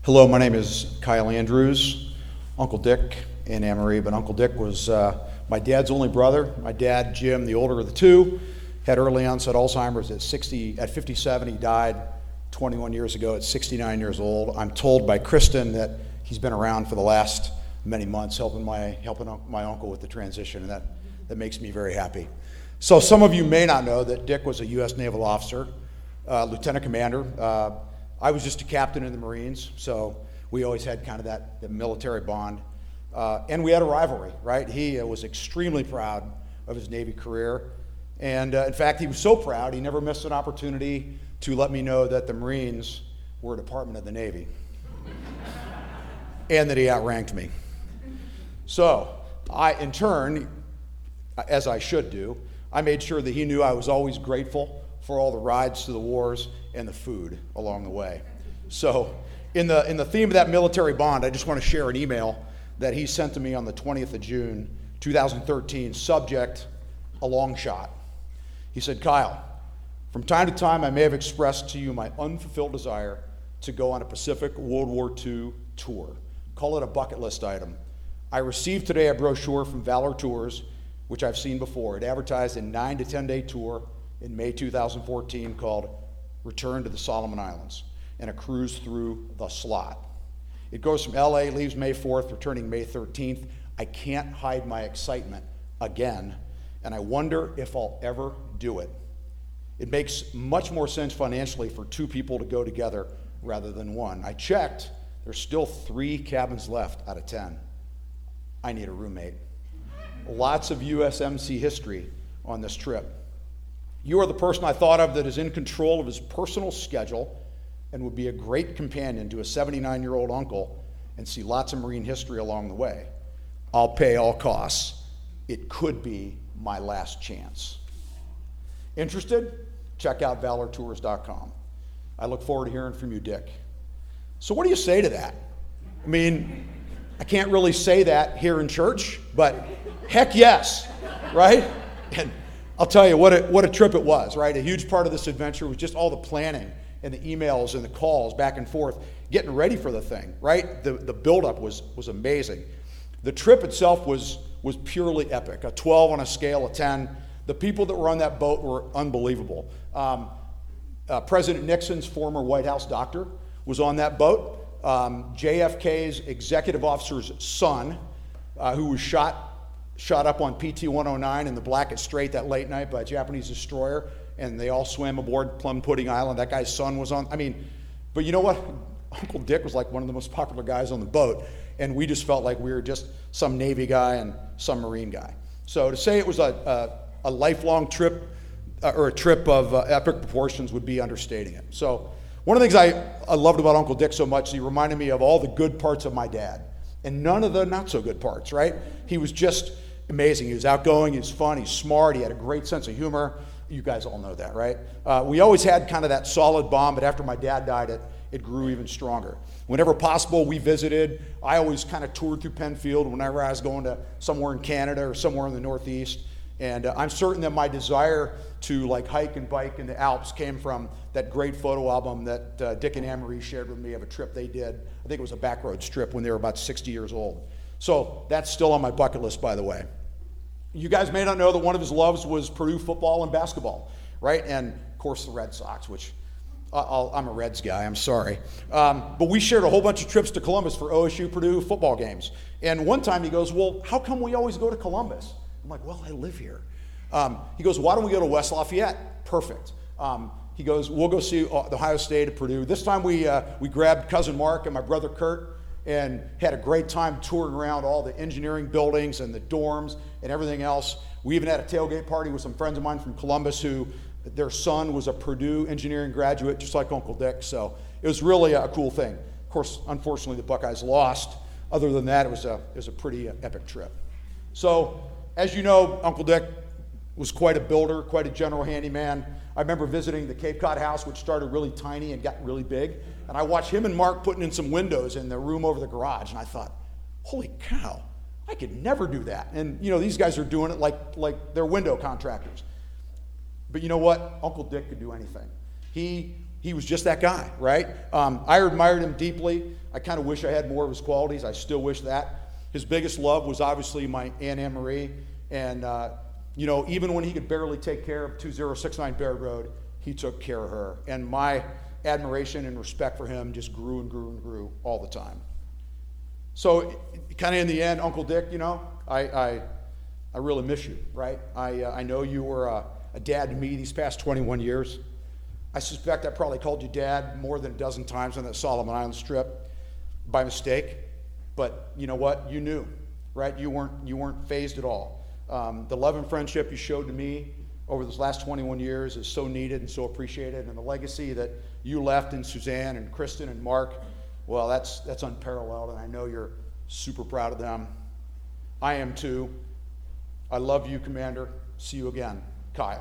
Hello, my name is Kyle Andrews, Uncle Dick and Anne-Marie, but Uncle Dick was my dad's only brother. My dad, Jim, the older of the two, had early onset Alzheimer's at 57. He died 21 years ago at 69 years old. I'm told by Kristen that he's been around for the last many months helping my uncle with the transition, and that makes me very happy. So some of you may not know that Dick was a U.S. Naval officer, lieutenant commander. I was just a captain in the Marines, so we always had kind of that military bond. And we had a rivalry, right? He was extremely proud of his Navy career. And in fact, he was so proud, he never missed an opportunity to let me know that the Marines were a department of the Navy and that he outranked me. So I, in turn, as I should do, I made sure that he knew I was always grateful for all the rides to the wars and the food along the way. So in the theme of that military bond, I just want to share an email that he sent to me on the 20th of June, 2013, subject, a long shot. He said, Kyle, from time to time I may have expressed to you my unfulfilled desire to go on a Pacific World War II tour. Call it a bucket list item. I received today a brochure from Valor Tours, which I've seen before. It advertised a 9 to 10 day tour in May 2014 called Return to the Solomon Islands and a cruise through the slot. It goes from LA, leaves May 4th, returning May 13th. I can't hide my excitement again, and I wonder if I'll ever do it. It makes much more sense financially for two people to go together rather than one. I checked, there's still 3 cabins left out of 10. I need a roommate. Lots of USMC history on this trip. You are the person I thought of that is in control of his personal schedule and would be a great companion to a 79-year-old uncle and see lots of Marine history along the way. I'll pay all costs. It could be my last chance. Interested? Check out valortours.com. I look forward to hearing from you, Dick. So what do you say to that? I mean, I can't really say that here in church, but heck yes, right? And I'll tell you what a trip it was, right? A huge part of this adventure was just all the planning and the emails and the calls back and forth, getting ready for the thing, right? The buildup was amazing. The trip itself was purely epic, a 12 on a scale of 10. The people that were on that boat were unbelievable. President Nixon's former White House doctor was on that boat. JFK's executive officer's son, who was shot up on PT-109 in the Blackett Strait that late night by a Japanese destroyer, and they all swam aboard Plum Pudding Island. That guy's son was on. But you know what? Uncle Dick was like one of the most popular guys on the boat, and we just felt like we were just some Navy guy and some Marine guy. So to say it was a lifelong trip, or a trip of epic proportions would be understating it. So one of the things I loved about Uncle Dick so much, he reminded me of all the good parts of my dad, and none of the not so good parts, right? He was just amazing. He was outgoing, he was fun, he's smart, he had a great sense of humor. You guys all know that, right? We always had kind of that solid bond, but after my dad died, it grew even stronger. Whenever possible, we visited. I always kind of toured through Penfield whenever I was going to somewhere in Canada or somewhere in the Northeast. And I'm certain that my desire to like hike and bike in the Alps came from that great photo album that Dick and Anne-Marie shared with me of a trip they did. I think it was a backroads trip when they were about 60 years old. So that's still on my bucket list, by the way. You guys may not know that one of his loves was Purdue football and basketball, right? And, of course, the Red Sox, which I'm a Reds guy, I'm sorry. But we shared a whole bunch of trips to Columbus for OSU Purdue football games. And one time he goes, well, how come we always go to Columbus? I'm like, well, I live here. He goes, why don't we go to West Lafayette? Perfect. He goes, we'll go see Ohio State at Purdue. This time we grabbed cousin Mark and my brother Kurt and had a great time touring around all the engineering buildings and the dorms and everything else. We even had a tailgate party with some friends of mine from Columbus who their son was a Purdue engineering graduate, just like Uncle Dick. So it was really a cool thing. Of course, unfortunately, the Buckeyes lost. Other than that, it was a pretty epic trip. So as you know, Uncle Dick was quite a builder, quite a general handyman. I remember visiting the Cape Cod house, which started really tiny and got really big. And I watched him and Mark putting in some windows in the room over the garage. And I thought, holy cow, I could never do that. And, you know, these guys are doing it like they're window contractors. But you know what? Uncle Dick could do anything. He was just that guy, right? I admired him deeply. I kind of wish I had more of his qualities. I still wish that. His biggest love was obviously my Aunt Anne Marie. And, even when he could barely take care of 2069 Baird Road, he took care of her. And my admiration and respect for him just grew and grew and grew all the time. So kind of in the end, Uncle Dick, I really miss you, right? I know you were a dad to me these past 21 years. I suspect I probably called you dad more than a dozen times on that Solomon Island strip by mistake. But you know what? You knew, right? You weren't fazed at all. The love and friendship you showed to me over this last 21 years is so needed and so appreciated. And the legacy that you left in Suzanne and Kristen and Mark, well, that's unparalleled. And I know you're super proud of them. I am too. I love you, Commander. See you again. Kyle.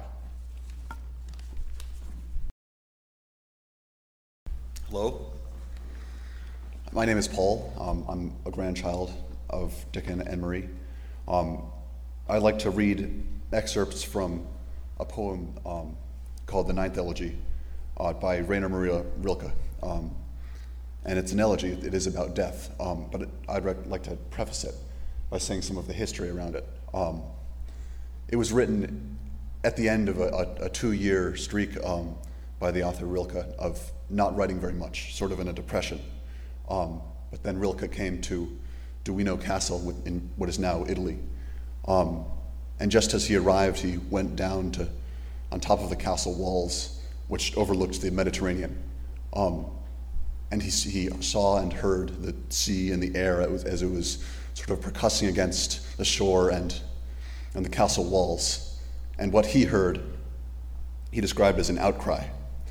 Hello. My name is Paul. I'm a grandchild of Dick and Anne Marie. I'd like to read excerpts from a poem called The Ninth Elegy by Rainer Maria Rilke. And it's an elegy. It is about death, but I'd like to preface it by saying some of the history around it. It was written at the end of a 2-year streak by the author Rilke of not writing very much, sort of in a depression. But then Rilke came to Duino Castle in what is now Italy. And just as he arrived, he went down on top of the castle walls, which overlooked the Mediterranean. And he saw and heard the sea and the air as it was sort of percussing against the shore and the castle walls. And what he heard, he described as an outcry.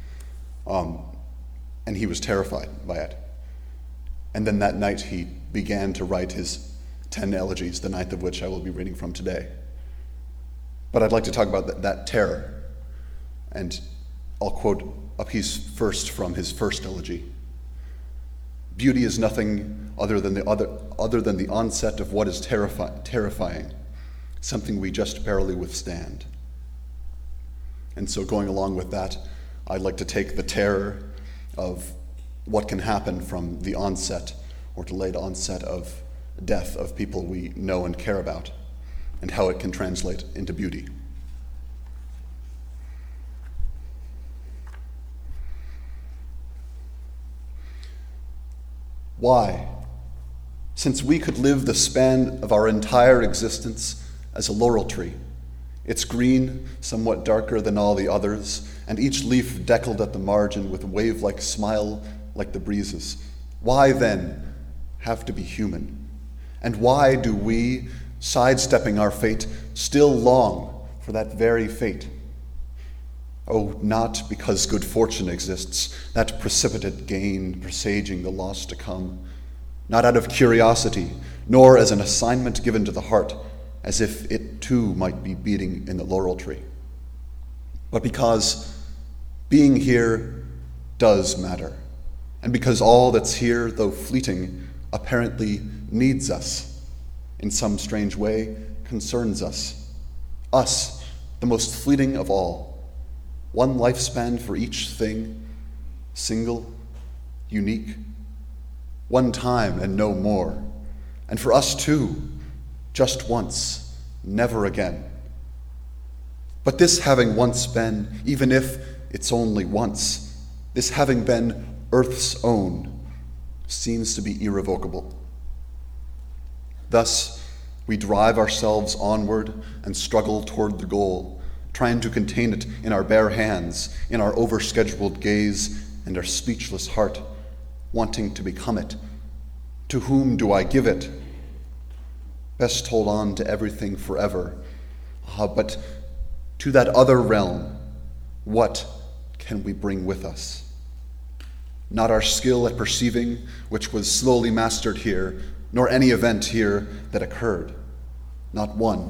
And he was terrified by it. And then that night he began to write his 10 elegies, the ninth of which I will be reading from today. But I'd like to talk about that terror. And I'll quote a piece first from his first elegy. Beauty is nothing other than the onset of what is terrifying, something we just barely withstand. And so going along with that, I'd like to take the terror of what can happen from the onset or delayed onset of death of people we know and care about, and how it can translate into beauty. Why? Since we could live the span of our entire existence as a laurel tree, its green somewhat darker than all the others, and each leaf deckled at the margin with a wave-like smile like the breezes, why then have to be human? And why do we, sidestepping our fate, still long for that very fate? Oh, not because good fortune exists, that precipitate gain presaging the loss to come, not out of curiosity, nor as an assignment given to the heart, as if it too might be beating in the laurel tree, but because being here does matter, and because all that's here, though fleeting, apparently needs us, in some strange way concerns us, the most fleeting of all. One lifespan for each thing, single, unique, one time and no more. And for us too, just once, never again. But this having once been, even if it's only once, this having been Earth's own, seems to be irrevocable. Thus, we drive ourselves onward and struggle toward the goal, trying to contain it in our bare hands, in our overscheduled gaze, and our speechless heart, wanting to become it. To whom do I give it? Best hold on to everything forever. But to that other realm, what can we bring with us? Not our skill at perceiving, which was slowly mastered here, nor any event here that occurred. Not one.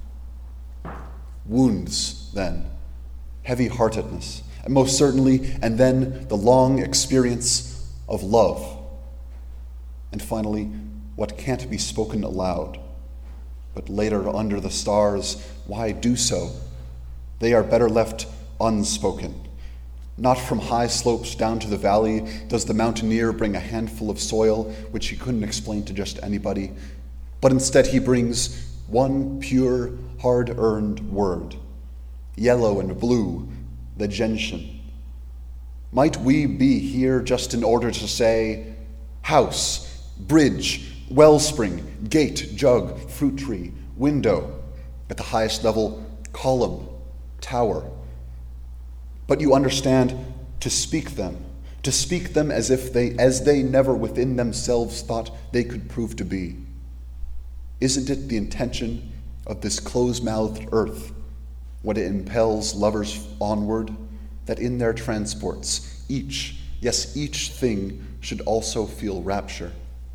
Wounds, then, heavy-heartedness, and most certainly, and then the long experience of love. And finally, what can't be spoken aloud, but later under the stars, why do so? They are better left unspoken, Not from high slopes down to the valley does the mountaineer bring a handful of soil which he couldn't explain to just anybody, but instead he brings one pure, hard-earned word, yellow and blue, the gentian. Might we be here just in order to say house, bridge, wellspring, gate, jug, fruit tree, window, at the highest level, column, tower? But you understand, to speak them as if they never within themselves thought they could prove to be. Isn't it the intention of this close-mouthed earth, when it impels lovers onward, that in their transports, each thing should also feel rapture?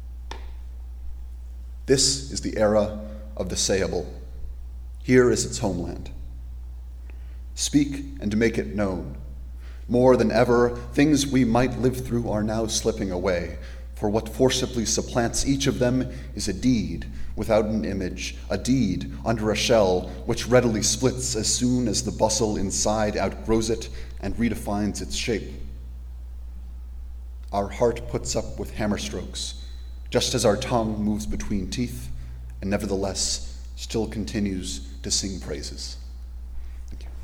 This is the era of the sayable. Here is its homeland. Speak and make it known. More than ever, things we might live through are now slipping away, for what forcibly supplants each of them is a deed without an image, a deed under a shell which readily splits as soon as the bustle inside outgrows it and redefines its shape. Our heart puts up with hammer strokes, just as our tongue moves between teeth, and nevertheless still continues to sing praises. Thank you.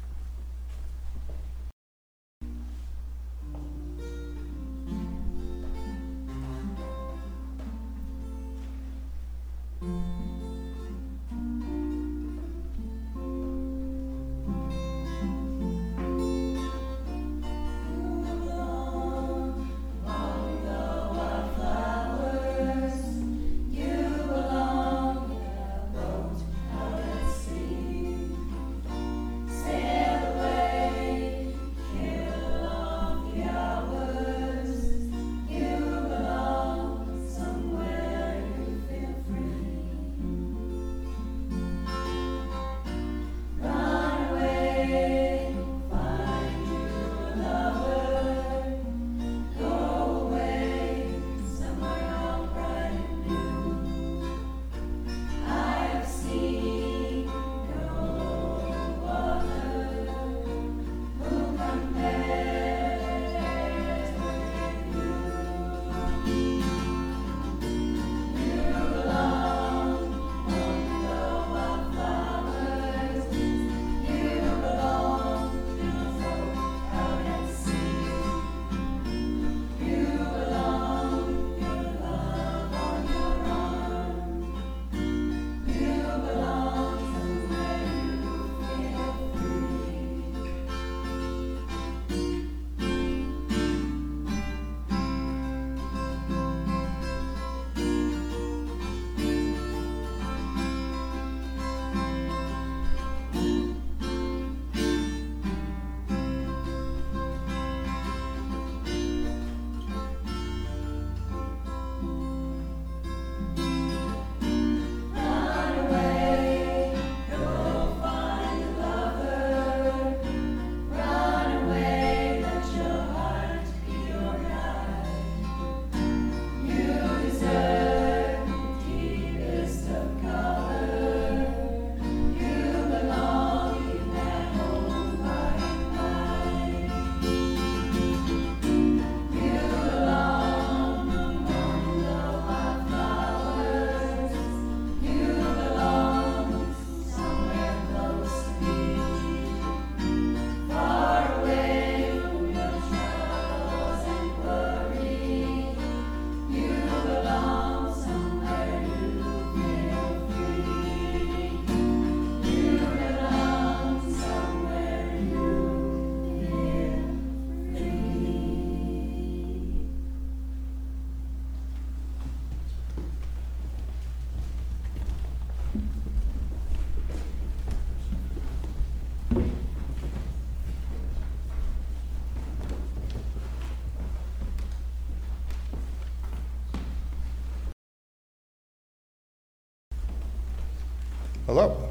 Hello.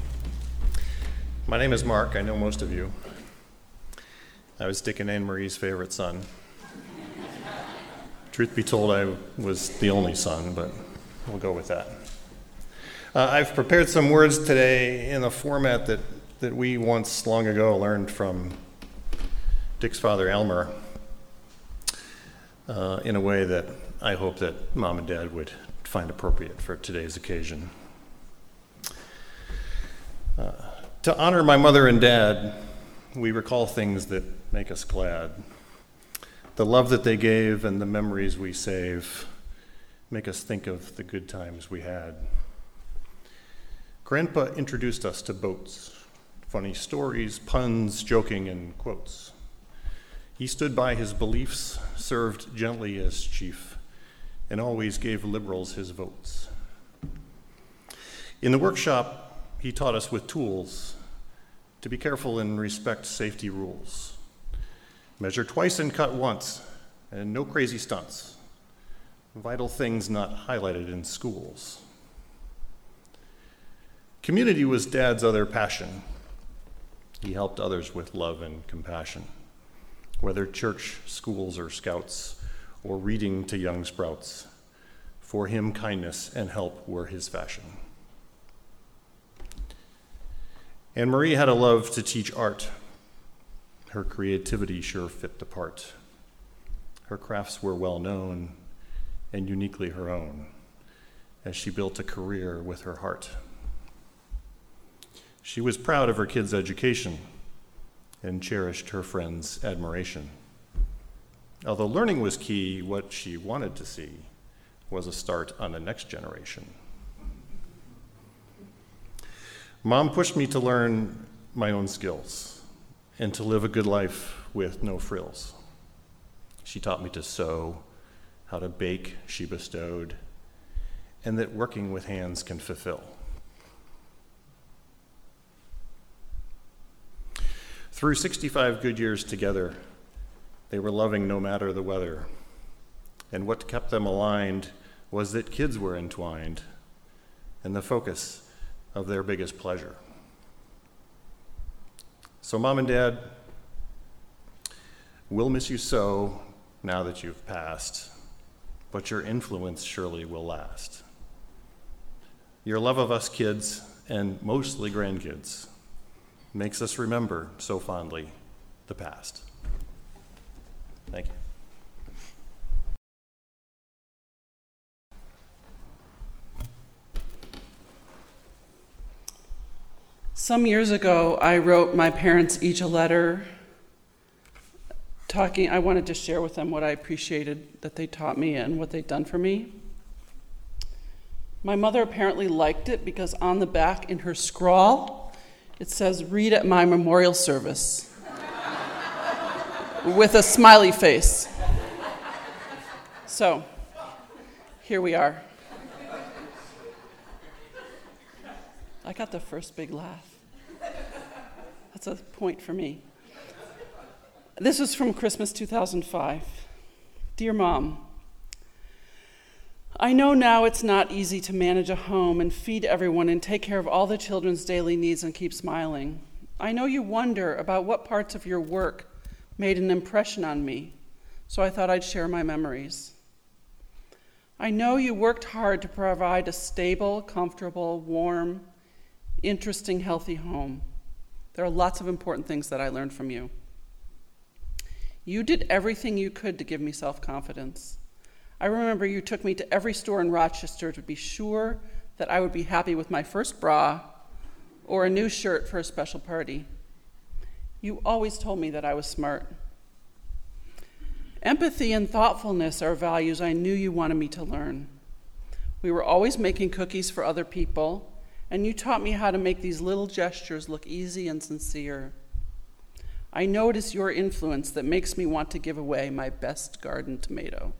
My name is Mark. I know most of you. I was Dick and Anne Marie's favorite son. Truth be told, I was the only son, but we'll go with that. I've prepared some words today in a format that we once long ago learned from Dick's father, Elmer, in a way that I hope that Mom and Dad would find appropriate for today's occasion. To honor my mother and dad, we recall things that make us glad. The love that they gave and the memories we save make us think of the good times we had. Grandpa introduced us to boats, funny stories, puns, joking, and quotes. He stood by his beliefs, served gently as chief, and always gave liberals his votes. In the workshop, he taught us with tools to be careful and respect safety rules. Measure twice and cut once, and no crazy stunts. Vital things not highlighted in schools. Community was Dad's other passion. He helped others with love and compassion, whether church, schools, or scouts, or reading to young sprouts. For him, kindness and help were his fashion. And Marie had a love to teach art. Her creativity sure fit the part. Her crafts were well known and uniquely her own, as she built a career with her heart. She was proud of her kids' education and cherished her friends' admiration. Although learning was key, what she wanted to see was a start on the next generation. Mom pushed me to learn my own skills and to live a good life with no frills. She taught me to sew, how to bake she bestowed, and that working with hands can fulfill. Through 65 good years together, they were loving no matter the weather. And what kept them aligned was that kids were entwined and the focus of their biggest pleasure. So Mom and Dad, we'll miss you so now that you've passed, but your influence surely will last. Your love of us kids, and mostly grandkids, makes us remember so fondly the past. Thank you. Some years ago, I wrote my parents each a letter I wanted to share with them what I appreciated that they taught me and what they'd done for me. My mother apparently liked it because on the back in her scrawl, it says, "Read at my memorial service," with a smiley face. So, here we are. I got the first big laugh. That's a point for me. This was from Christmas 2005. Dear Mom, I know now it's not easy to manage a home and feed everyone and take care of all the children's daily needs and keep smiling. I know you wonder about what parts of your work made an impression on me, so I thought I'd share my memories. I know you worked hard to provide a stable, comfortable, warm, interesting, healthy home. There are lots of important things that I learned from you. You did everything you could to give me self-confidence. I remember you took me to every store in Rochester to be sure that I would be happy with my first bra or a new shirt for a special party. You always told me that I was smart. Empathy and thoughtfulness are values I knew you wanted me to learn. We were always making cookies for other people, and you taught me how to make these little gestures look easy and sincere. I know it is your influence that makes me want to give away my best garden tomato.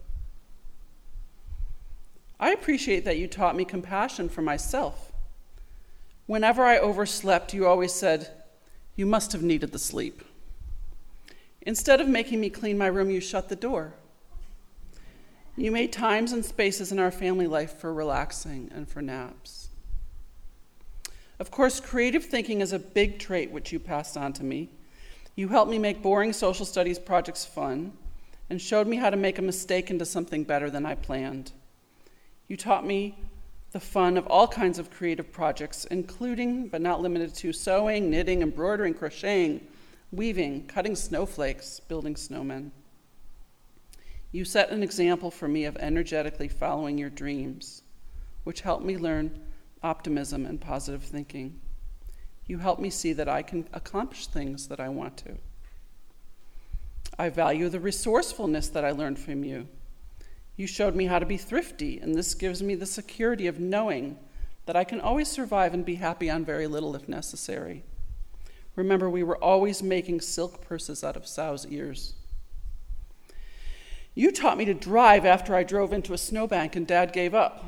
I appreciate that you taught me compassion for myself. Whenever I overslept, you always said, "You must have needed the sleep." Instead of making me clean my room, you shut the door. You made times and spaces in our family life for relaxing and for naps. Of course, creative thinking is a big trait which you passed on to me. You helped me make boring social studies projects fun and showed me how to make a mistake into something better than I planned. You taught me the fun of all kinds of creative projects, including, but not limited to, sewing, knitting, embroidering, crocheting, weaving, cutting snowflakes, building snowmen. You set an example for me of energetically following your dreams, which helped me learn optimism and positive thinking. You helped me see that I can accomplish things that I want to. I value the resourcefulness that I learned from you. You showed me how to be thrifty, and this gives me the security of knowing that I can always survive and be happy on very little if necessary. Remember, we were always making silk purses out of sow's ears. You taught me to drive after I drove into a snowbank and Dad gave up.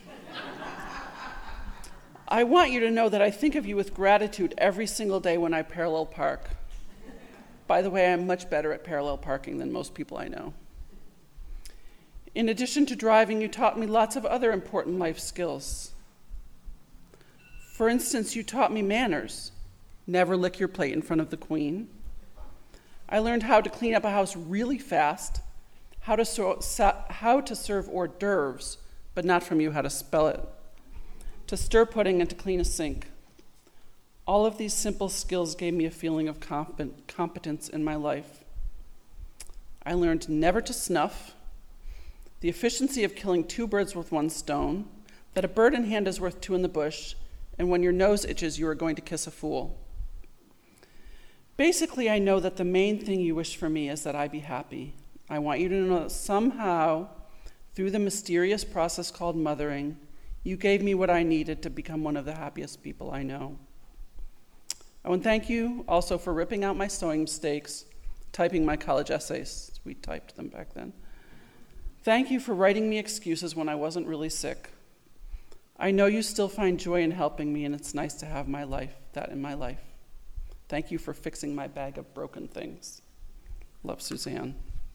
I want you to know that I think of you with gratitude every single day when I parallel park. By the way, I'm much better at parallel parking than most people I know. In addition to driving, you taught me lots of other important life skills. For instance, you taught me manners. Never lick your plate in front of the Queen. I learned how to clean up a house really fast, how to serve hors d'oeuvres, but not from you how to spell it, to stir pudding and to clean a sink. All of these simple skills gave me a feeling of competence in my life. I learned never to snuff, the efficiency of killing 2 birds with 1 stone, that a bird in hand is worth 2 in the bush, and when your nose itches, you are going to kiss a fool. Basically, I know that the main thing you wish for me is that I be happy. I want you to know that somehow, through the mysterious process called mothering, you gave me what I needed to become one of the happiest people I know. I want to thank you also for ripping out my sewing mistakes, typing my college essays. We typed them back then. Thank you for writing me excuses when I wasn't really sick. I know you still find joy in helping me, and it's nice to have that in my life. Thank you for fixing my bag of broken things. Love, Suzanne.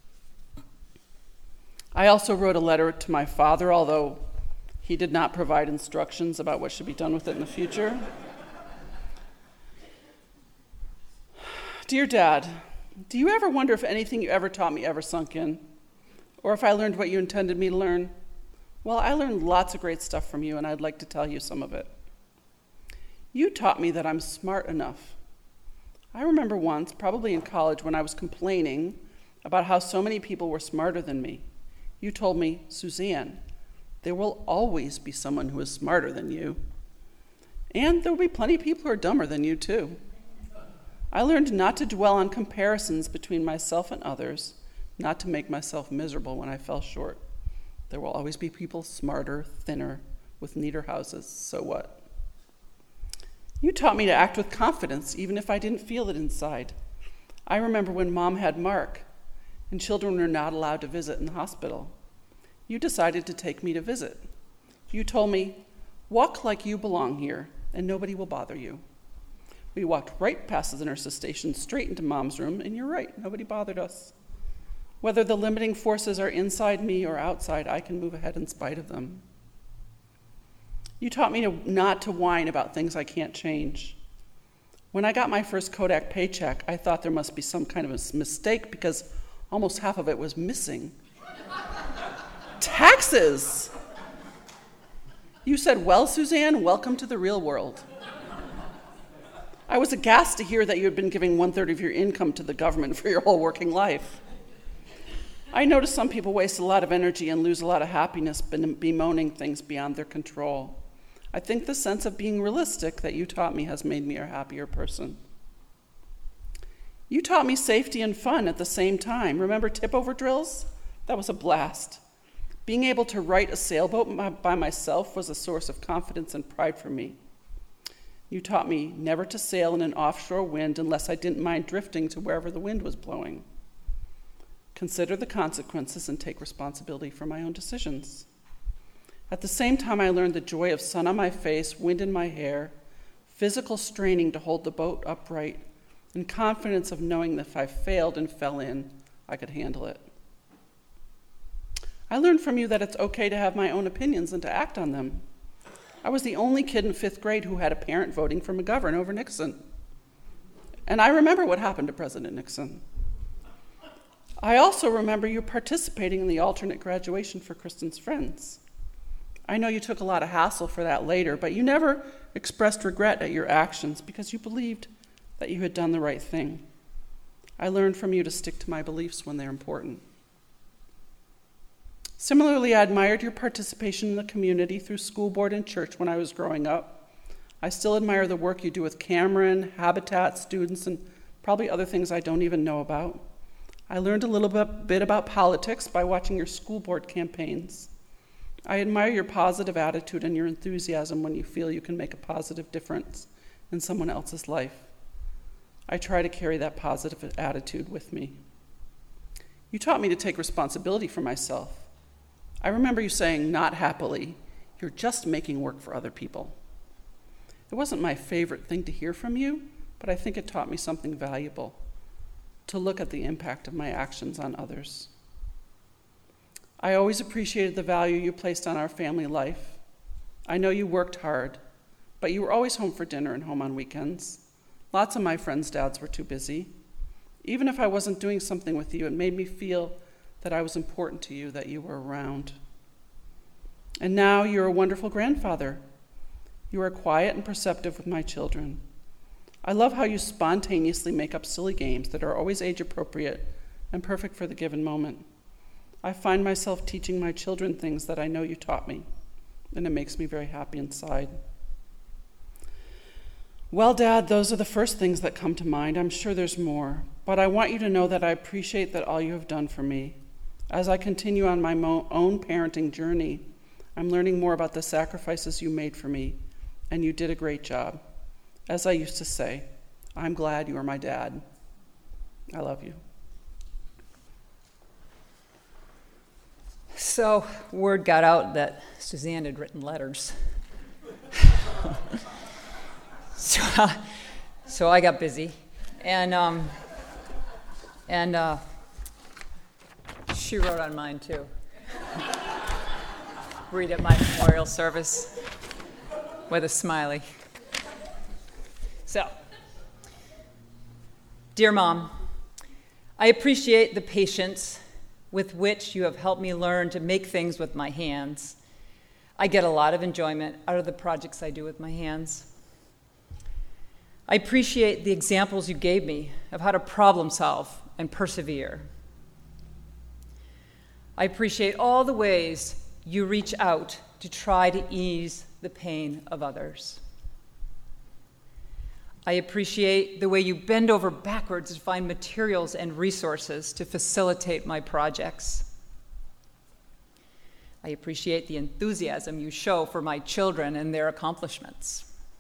I also wrote a letter to my father, although he did not provide instructions about what should be done with it in the future. Dear Dad, do you ever wonder if anything you ever taught me ever sunk in? Or if I learned what you intended me to learn? Well, I learned lots of great stuff from you, and I'd like to tell you some of it. You taught me that I'm smart enough. I remember once, probably in college, when I was complaining about how so many people were smarter than me. You told me, Suzanne, there will always be someone who is smarter than you. And there will be plenty of people who are dumber than you, too. I learned not to dwell on comparisons between myself and others, not to make myself miserable when I fell short. There will always be people smarter, thinner, with neater houses, so what? You taught me to act with confidence, even if I didn't feel it inside. I remember when Mom had Mark, and children were not allowed to visit in the hospital. You decided to take me to visit. You told me, walk like you belong here, and nobody will bother you. We walked right past the nurse's station, straight into Mom's room, and you're right, nobody bothered us. Whether the limiting forces are inside me or outside, I can move ahead in spite of them. You taught me not to whine about things I can't change. When I got my first Kodak paycheck, I thought there must be some kind of a mistake because almost half of it was missing. Taxes! You said, well, Suzanne, welcome to the real world. I was aghast to hear that you had been giving 1/3 of your income to the government for your whole working life. I noticed some people waste a lot of energy and lose a lot of happiness bemoaning things beyond their control. I think the sense of being realistic that you taught me has made me a happier person. You taught me safety and fun at the same time. Remember tip-over drills? That was a blast. Being able to right a sailboat by myself was a source of confidence and pride for me. You taught me never to sail in an offshore wind unless I didn't mind drifting to wherever the wind was blowing. Consider the consequences and take responsibility for my own decisions. At the same time, I learned the joy of sun on my face, wind in my hair, physical straining to hold the boat upright, and confidence of knowing that if I failed and fell in, I could handle it. I learned from you that it's okay to have my own opinions and to act on them. I was the only kid in 5th grade who had a parent voting for McGovern over Nixon. And I remember what happened to President Nixon. I also remember you participating in the alternate graduation for Kristen's friends. I know you took a lot of hassle for that later, but you never expressed regret at your actions because you believed that you had done the right thing. I learned from you to stick to my beliefs when they're important. Similarly, I admired your participation in the community through school board and church when I was growing up. I still admire the work you do with Cameron, Habitat, students, and probably other things I don't even know about. I learned a little bit about politics by watching your school board campaigns. I admire your positive attitude and your enthusiasm when you feel you can make a positive difference in someone else's life. I try to carry that positive attitude with me. You taught me to take responsibility for myself. I remember you saying, not happily, you're just making work for other people. It wasn't my favorite thing to hear from you, but I think it taught me something valuable, to look at the impact of my actions on others. I always appreciated the value you placed on our family life. I know you worked hard, but you were always home for dinner and home on weekends. Lots of my friends' dads were too busy. Even if I wasn't doing something with you, it made me feel that I was important to you, that you were around. And now you're a wonderful grandfather. You are quiet and perceptive with my children. I love how you spontaneously make up silly games that are always age-appropriate and perfect for the given moment. I find myself teaching my children things that I know you taught me, and it makes me very happy inside. Well, Dad, those are the first things that come to mind. I'm sure there's more, but I want you to know that I appreciate that all you have done for me. As I continue on my own parenting journey, I'm learning more about the sacrifices you made for me, and you did a great job. As I used to say, I'm glad you are my dad. I love you. So word got out that Suzanne had written letters. So I got busy, and she wrote on mine too. Read at my memorial service with a smiley. So, dear Mom, I appreciate the patience with which you have helped me learn to make things with my hands. I get a lot of enjoyment out of the projects I do with my hands. I appreciate the examples you gave me of how to problem solve and persevere. I appreciate all the ways you reach out to try to ease the pain of others. I appreciate the way you bend over backwards to find materials and resources to facilitate my projects. I appreciate the enthusiasm you show for my children and their accomplishments.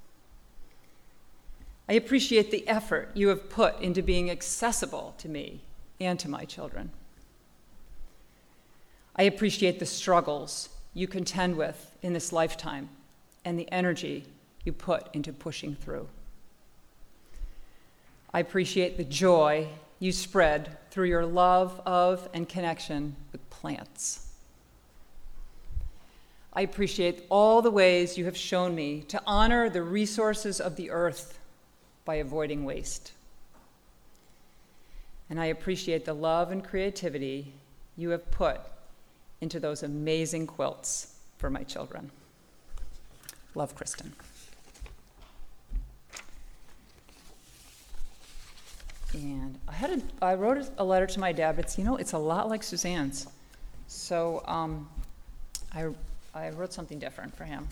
I appreciate the effort you have put into being accessible to me and to my children. I appreciate the struggles you contend with in this lifetime and the energy you put into pushing through. I appreciate the joy you spread through your love of and connection with plants. I appreciate all the ways you have shown me to honor the resources of the earth by avoiding waste. And I appreciate the love and creativity you have put into those amazing quilts for my children. Love, Kristen. And I wrote a letter to my dad, but it's a lot like Suzanne's. So I wrote something different for him.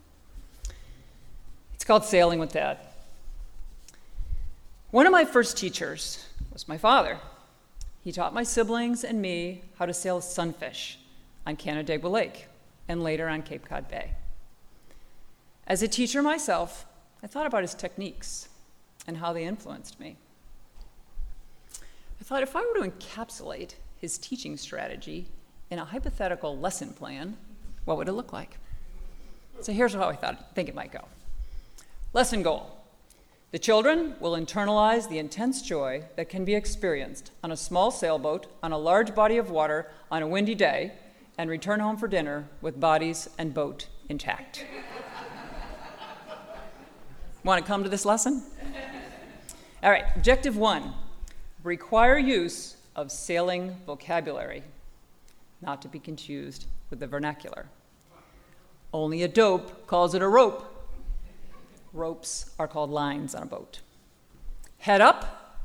It's called Sailing with Dad. One of my first teachers was my father. He taught my siblings and me how to sail sunfish on Canandaigua Lake and later on Cape Cod Bay. As a teacher myself, I thought about his techniques and how they influenced me. I thought if I were to encapsulate his teaching strategy in a hypothetical lesson plan, what would it look like? So here's how I think it might go. Lesson goal. The children will internalize the intense joy that can be experienced on a small sailboat on a large body of water on a windy day and return home for dinner with bodies and boat intact. Want to come to this lesson? All right, objective 1, require use of sailing vocabulary, not to be confused with the vernacular. Only a dope calls it a rope. Ropes are called lines on a boat. Head up,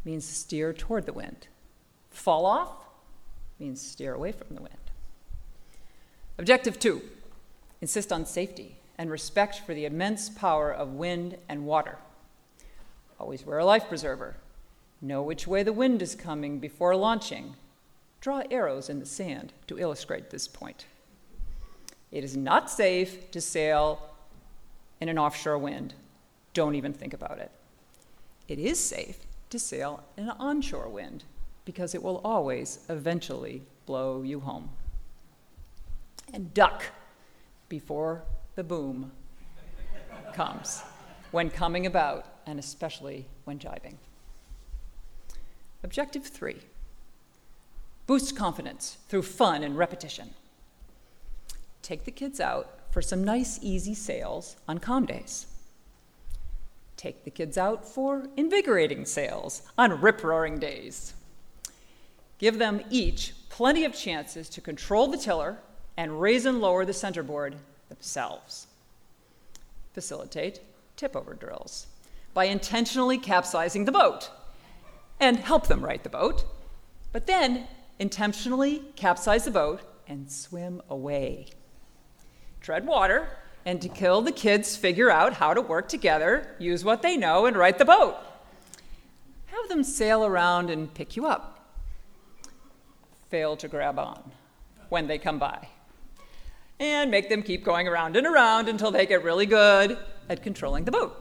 means steer toward the wind. Fall off means steer away from the wind. Objective 2, insist on safety and respect for the immense power of wind and water. Always wear a life preserver. Know which way the wind is coming before launching. Draw arrows in the sand to illustrate this point. It is not safe to sail in an offshore wind. Don't even think about it. It is safe to sail in an onshore wind because it will always eventually blow you home. And duck before the boom comes when coming about, and especially when jibing. Objective 3, boost confidence through fun and repetition. Take the kids out for some nice, easy sails on calm days. Take the kids out for invigorating sails on rip-roaring days. Give them each plenty of chances to control the tiller and raise and lower the centerboard themselves. Facilitate tip-over drills by intentionally capsizing the boat and help them right the boat, but then intentionally capsize the boat and swim away. Tread water, and to kill the kids figure out how to work together, use what they know, and right the boat. Have them sail around and pick you up. Fail to grab on when they come by. And make them keep going around and around until they get really good at controlling the boat.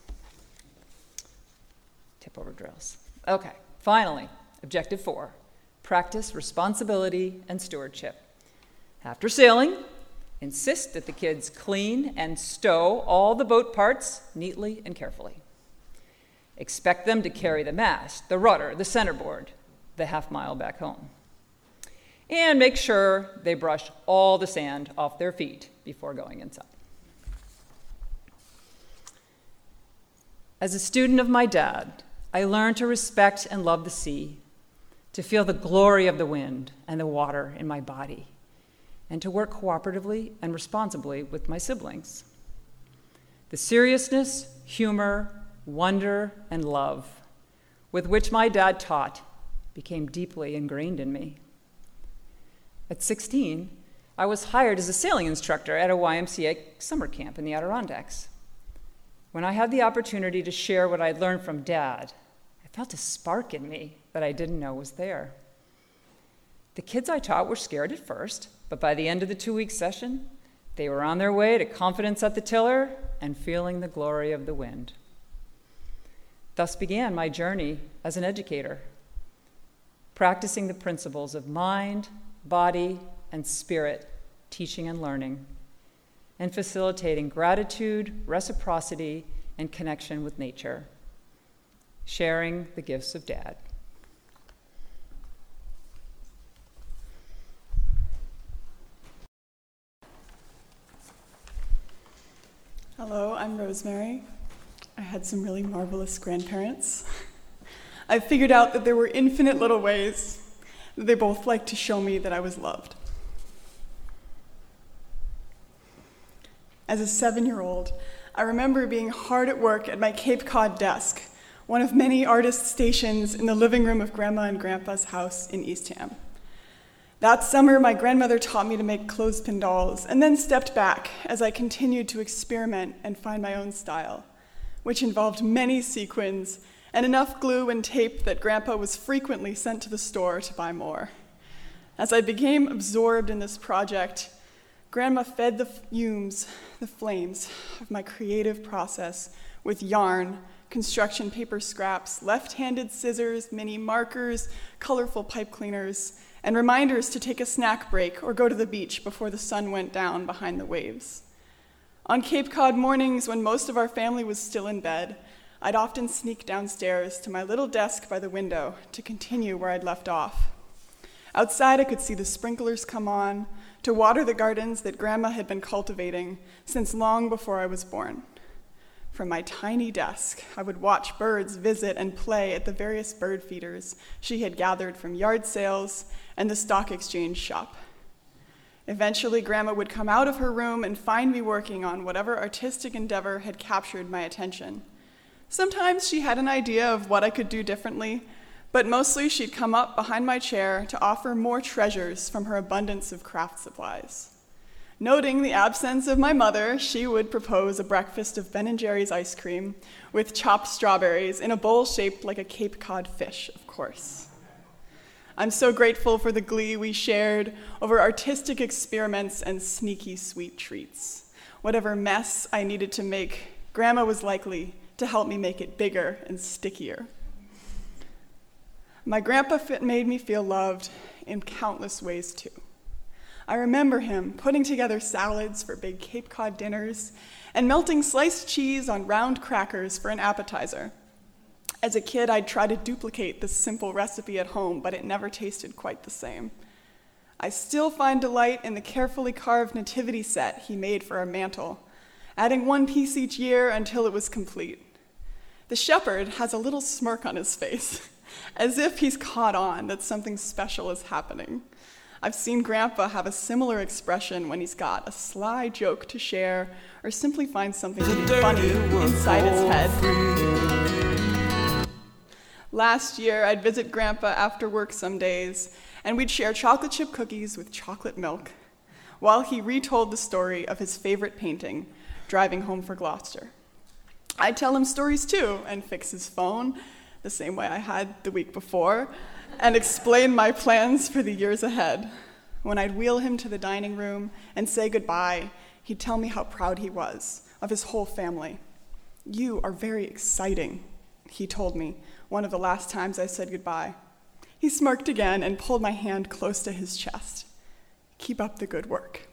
Tip-over drills. Okay, finally, objective 4, practice responsibility and stewardship. After sailing, insist that the kids clean and stow all the boat parts neatly and carefully. Expect them to carry the mast, the rudder, the centerboard, the half-mile back home. And make sure they brush all the sand off their feet before going inside. As a student of my dad, I learned to respect and love the sea, to feel the glory of the wind and the water in my body, and to work cooperatively and responsibly with my siblings. The seriousness, humor, wonder, and love with which my dad taught became deeply ingrained in me. At 16, I was hired as a sailing instructor at a YMCA summer camp in the Adirondacks. When I had the opportunity to share what I'd learned from Dad, I felt a spark in me that I didn't know was there. The kids I taught were scared at first, but by the end of the 2-week session, they were on their way to confidence at the tiller and feeling the glory of the wind. Thus began my journey as an educator, practicing the principles of mind, body, and spirit, teaching and learning, and facilitating gratitude, reciprocity, and connection with nature, sharing the gifts of Dad. Hello, I'm Rosemary. I had some really marvelous grandparents. I figured out that there were infinite little ways that they both liked to show me that I was loved. As a 7-year-old, I remember being hard at work at my Cape Cod desk, one of many artist stations in the living room of Grandma and Grandpa's house in Eastham. That summer, my grandmother taught me to make clothespin dolls and then stepped back as I continued to experiment and find my own style, which involved many sequins and enough glue and tape that Grandpa was frequently sent to the store to buy more. As I became absorbed in this project, Grandma fed the flames of my creative process with yarn, construction paper scraps, left-handed scissors, mini markers, colorful pipe cleaners, and reminders to take a snack break or go to the beach before the sun went down behind the waves. On Cape Cod mornings, when most of our family was still in bed, I'd often sneak downstairs to my little desk by the window to continue where I'd left off. Outside, I could see the sprinklers come on to water the gardens that Grandma had been cultivating since long before I was born. From my tiny desk, I would watch birds visit and play at the various bird feeders she had gathered from yard sales and the stock exchange shop. Eventually, Grandma would come out of her room and find me working on whatever artistic endeavor had captured my attention. Sometimes she had an idea of what I could do differently, but mostly she'd come up behind my chair to offer more treasures from her abundance of craft supplies. Noting the absence of my mother, she would propose a breakfast of Ben & Jerry's ice cream with chopped strawberries in a bowl shaped like a Cape Cod fish, of course. I'm so grateful for the glee we shared over artistic experiments and sneaky sweet treats. Whatever mess I needed to make, Grandma was likely to help me make it bigger and stickier. My grandpa made me feel loved in countless ways too. I remember him putting together salads for big Cape Cod dinners and melting sliced cheese on round crackers for an appetizer. As a kid, I'd try to duplicate this simple recipe at home, but it never tasted quite the same. I still find delight in the carefully carved nativity set he made for our mantle, adding one piece each year until it was complete. The shepherd has a little smirk on his face, as if he's caught on that something special is happening. I've seen Grandpa have a similar expression when he's got a sly joke to share or simply finds something to be funny inside his head. Last year, I'd visit Grandpa after work some days, and we'd share chocolate chip cookies with chocolate milk while he retold the story of his favorite painting, Driving Home for Gloucester. I'd tell him stories too and fix his phone the same way I had the week before and explain my plans for the years ahead. When I'd wheel him to the dining room and say goodbye, he'd tell me how proud he was of his whole family. "You are very exciting," he told me one of the last times I said goodbye. He smirked again and pulled my hand close to his chest. "Keep up the good work."